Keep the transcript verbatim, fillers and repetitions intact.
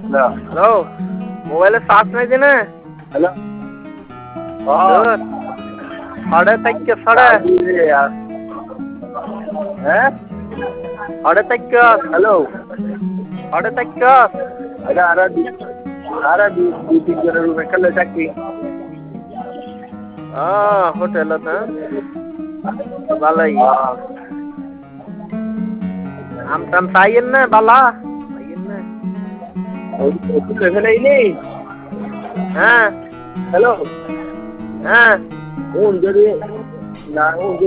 hello মোবাইলে charge নাই দিনে হ্যালো সাড়ে থেকে সাড়ে হ্যাঁ সাড়ে থেকে হ্যালো সাড়ে থেকে এটা আর আর দুই তিন জনের রুমে খেলে থাকি হ্যাঁ হোটেল না ভালোই আম টাম চাইয়েন না বালা চাইয়েন না ওষুধ লেভেলেই নেই হ্যাঁ হ্যালো হ্যাঁ ও যদি না ও